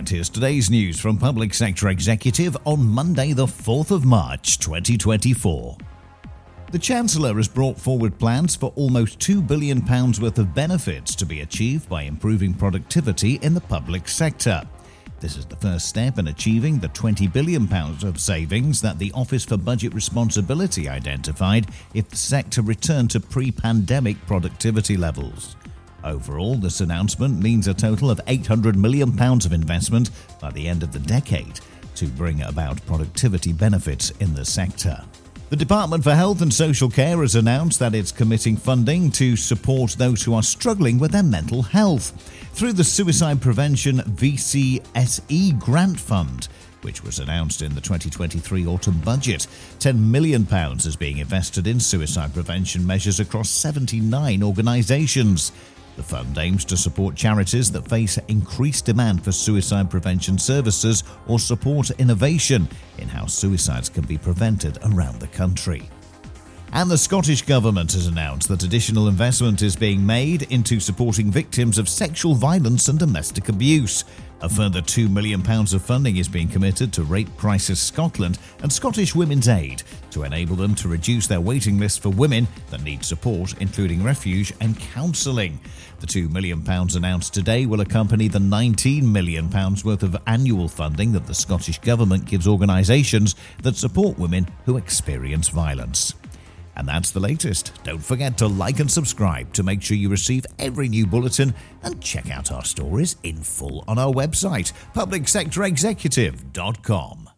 And here's today's news from Public Sector Executive on Monday, the 4th of March, 2024. The Chancellor has brought forward plans for almost £2 billion worth of benefits to be achieved by improving productivity in the public sector. This is the first step in achieving the £20 billion of savings that the Office for Budget Responsibility identified if the sector returned to pre-pandemic productivity levels. Overall, this announcement means a total of £800 million of investment by the end of the decade to bring about productivity benefits in the sector. The Department for Health and Social Care has announced that it's committing funding to support those who are struggling with their mental health through the Suicide Prevention VCSE Grant Fund, which was announced in the 2023 autumn budget. £10 million is being invested in suicide prevention measures across 79 organisations. The fund aims to support charities that face increased demand for suicide prevention services or support innovation in how suicides can be prevented around the country. And the Scottish Government has announced that additional investment is being made into supporting victims of sexual violence and domestic abuse. A further £2 million of funding is being committed to Rape Crisis Scotland and Scottish Women's Aid to enable them to reduce their waiting list for women that need support, including refuge and counselling. The £2 million announced today will accompany the £19 million worth of annual funding that the Scottish Government gives organisations that support women who experience violence. And that's the latest. Don't forget to like and subscribe to make sure you receive every new bulletin, and check out our stories in full on our website, publicsectorexecutive.com.